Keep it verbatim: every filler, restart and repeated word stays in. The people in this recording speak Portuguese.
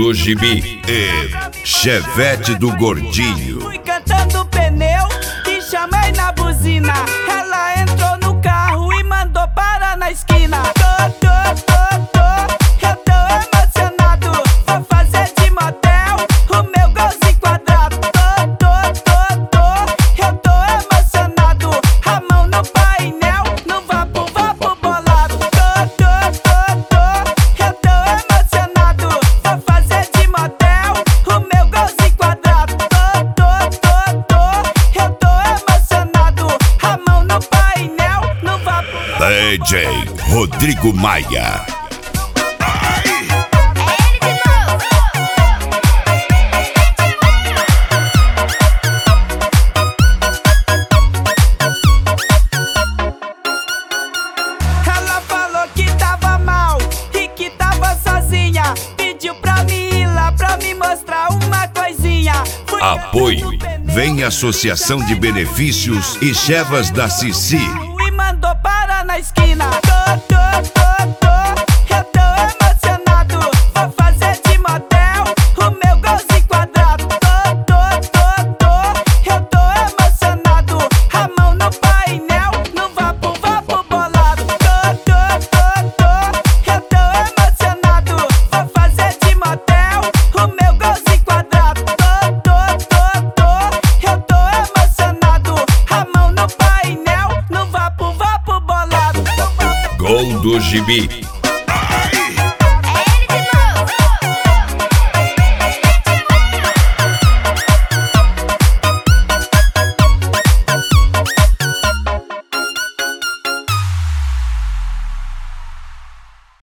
do Gibi e Chevette do Gordinho. Fui cantando pneu e chamei na buzina. Ela entrou no carro e mandou parar na esquina. Tô, tô, tô, tô, eu tô emocionado. Vou fazer de motel o meu golzinho quadrado. Tô, tô, tô, tô, eu tô emocionado. A mão no painel, no vapo, vapo bolado. Tô, tô, tô, tô, eu tô emocionado. Vou fazer de motel o meu golzinho quadrado. Tô, tô, tô, tô, eu tô emocionado. A mão no painel, no vapo. D J Rodrigo Maia. Ela falou que tava mal e que tava sozinha. Pediu pra mim ir lá pra me mostrar uma coisinha. Fui Apoio. cantando pneu Vem Associação de Benefícios e Chevas da Cici. e mandou parar na esquina. Tô, tô, tô, tô, eu tô emocionado. Vou fazer de motel o meu golzinho quadrado. Tô, tô, tô, tô, eu tô emocionado. A mão no painel, no vapo, vapo bolado. Tô, tô, tô, tô, eu tô emocionado. Vou fazer de motel o meu golzinho quadrado. Tô, tô, tô, tô, eu tô emocionado. A mão no painel, no vapo, vapo bolado. Gol do Gibi